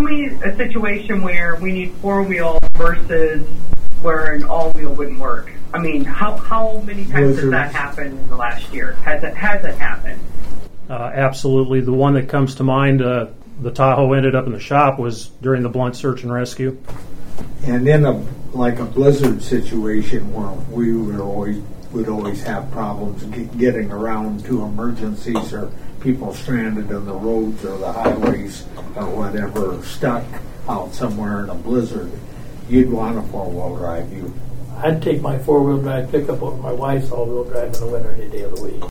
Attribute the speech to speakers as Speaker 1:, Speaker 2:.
Speaker 1: me a situation where we need four-wheel versus where an all-wheel wouldn't work. I mean, how many times has that happened in the last year? Has it happened?
Speaker 2: Absolutely. The one that comes to mind, the Tahoe ended up in the shop, was during the Blunt search and rescue.
Speaker 3: And in a blizzard situation where we would always have problems getting around to emergencies, or people stranded on the roads or the highways or whatever, stuck out somewhere in a blizzard, you'd want a four-wheel drive.
Speaker 4: I'd take my four-wheel drive pickup over my wife's all-wheel drive in the winter any day of the week.